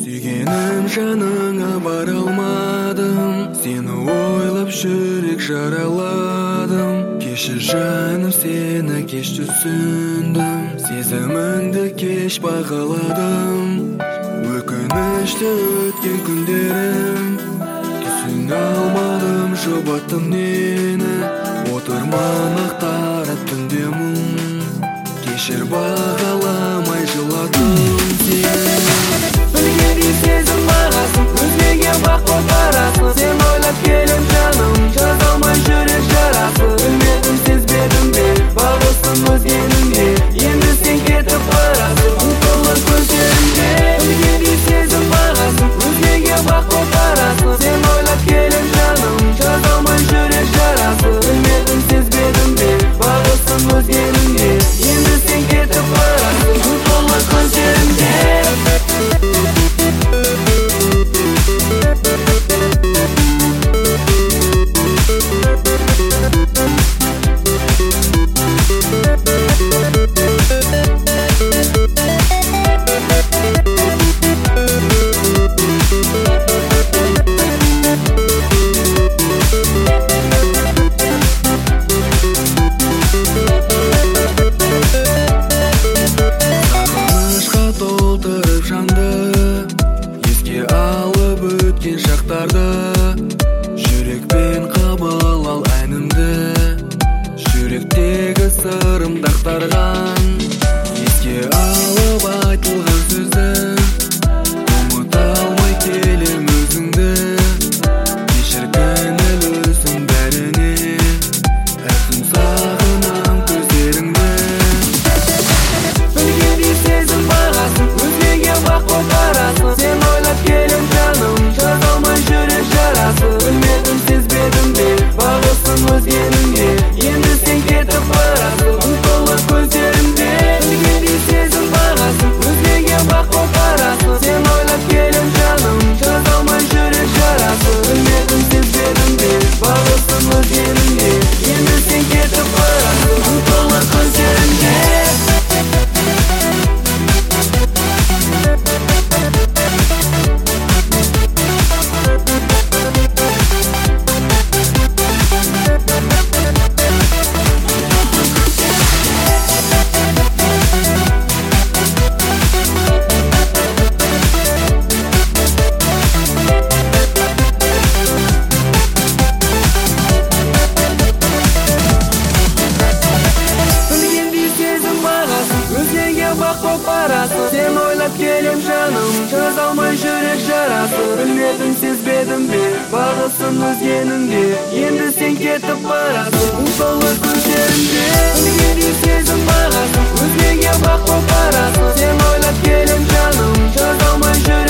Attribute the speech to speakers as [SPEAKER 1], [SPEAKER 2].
[SPEAKER 1] Сүйгенім жаныңа бара алмадым, сені ойлап жүрек жараладым. Кешір жаным, сені кеш түсіндім, сезіміңді кеш бағаладым. Өкінішті өткен күндерім, түсіне алмадым, жұбаттым нені. Отырман ақтарат түнде мұң, кешір бағаламай жыладым сені. Білгендей сезім бағасын, өзгеге бақ боп барасың. Сен ойлап келем жаным, жаза алмай жүрек жарасын. Білмедім, сезбедім бе, бағысын өзгеніңе, енді сен кетіп барасың. Ұмтылып көздерімде. Білгендей сезім бағасын, өзгеге бақ боп барасың. Сен ойлап келем жаным, жаза алмай жүрек жарасын. Білмедім, сезбедім бе, бағысын өзгеніңе, енді сен кетіп барасың. Ұмтылып көздерімде. Толтырып жанды, еске алып өткен шақтарды. Жүрекпен қабыл ал әнімді, жүректегі сырымды ақтарған. Еске алып айтылған сөзді, ұмыта алмай келем өзіңді. Кешір кінәлісің бәріне, әр түн сағынам көздеріңді. Білгендей сезім бағасын, өзгеге бақ боп барасың. Сен ойлап келем жаным, жаза алмай жүрек жарасын. Білмедім, сезбедім бе, бағысын өзгеніңе, енді сен кетіп барасың. Ұмтылып көздерімде. Білгендей сезім бағасын, өзгеге бақ боп барасың. Сен ойлап келем жаным, жаза алмай жүрек жарасын. Білмедім, сезбедім бе, бағысын өзгеніңе, енді сен кетіп барасың. Ұмтылып көздерімде. Бақ боп барасың. Сен ойлап келем жаным, жаза алмай жүрек жарасын. Білмедім, сезбедім бе, бағысын өзгеніңде, енді сен кетіп барасың. Ұмтылып көздерімде. Білгендей сезім бағасын, өзгеге бақ боп барасың. Сен ойлап келем жаным, жаза алмай жүрек